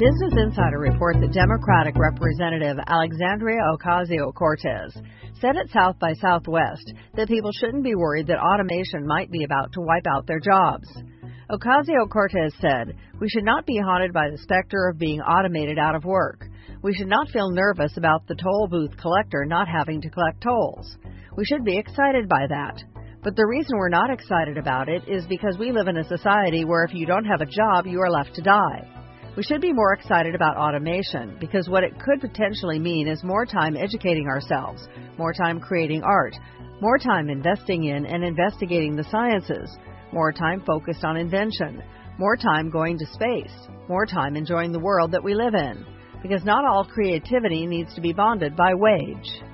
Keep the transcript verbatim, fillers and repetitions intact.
Business Insider reports that Democratic Representative Alexandria Ocasio-Cortez said at South by Southwest that people shouldn't be worried that automation might be about to wipe out their jobs. Ocasio-Cortez said, "We should not be haunted by the specter of being automated out of work. We should not feel nervous about the toll booth collector not having to collect tolls. We should be excited by that. But the reason we're not excited about it is because we live in a society where if you don't have a job, you are left to die. We should be more excited about automation because what it could potentially mean is more time educating ourselves, more time creating art, more time investing in and investigating the sciences, more time focused on invention, more time going to space, more time enjoying the world that we live in. Because not all creativity needs to be bonded by wage."